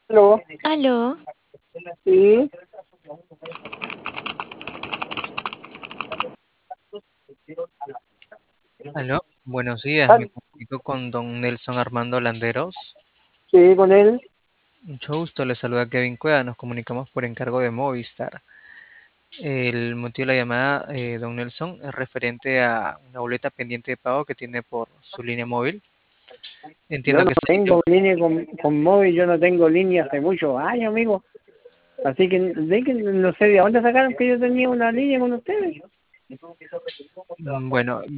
Aló, Aló, sí, Aló, buenos días, me ah, comunico con don Nelson Armando Landeros. sí, con él. Mucho gusto, le saluda Kevin Cueva, nos comunicamos por encargo de Movistar. El motivo de la llamada, don Nelson, es referente a una boleta pendiente de pago que tiene por su línea móvil. Yo Entiendo no que está tengo línea con móvil, yo no tengo línea hace muchos años, amigo. Así que, no sé de dónde sacaron que yo tenía una línea con ustedes. bueno,